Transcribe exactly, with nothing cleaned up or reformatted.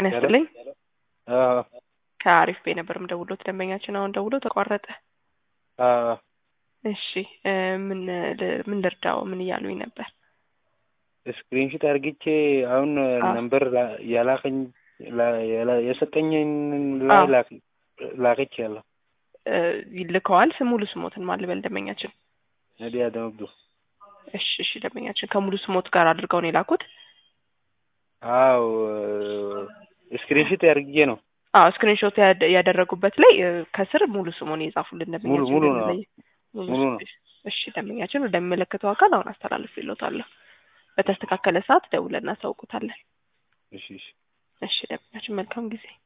ጤና ይስጥልኝ። አዎ ከአሪፍ ቤ ነበር የምደውለው ደንበኛችን አሁን ደውሎ ተቋረጠ። አዎ እሺ ምን ምን ልርዳው? ምን እያሉኝ ነበር? ስክሪንሾት አርግቼ አሁን ነምበር ያላከኝ የሰጠኝን ላይ ላክ ላከች ያለው ይልከዋል። ሙሉ ስሞትን ማን ልበል ደንበኛችን? ነዲያ ደምዱ። እሺ እሺ ደንበኛችን ከሙሉ ስሞት ጋር አድርገው ነው የላኩት? አዎ ስክሪንሾት አርግቼ ነው። አዎ ስክሪንሾት ያደረጉበት ላይ ከስር ሙሉ ስሙን ይጻፉልን ደንበኛችን። ሙሉ ሙሉ ነው ሙሉ ነው። እሺ ደንበኛችን ወደሚመለከተው አካል አሁን አስተላልፍልዎታለሁ። በተስተካከለ ሰዓት ደውለን እናሳውቁታለን። እሺ እሺ እሺ ደንበኛችን መልካም ጊዜ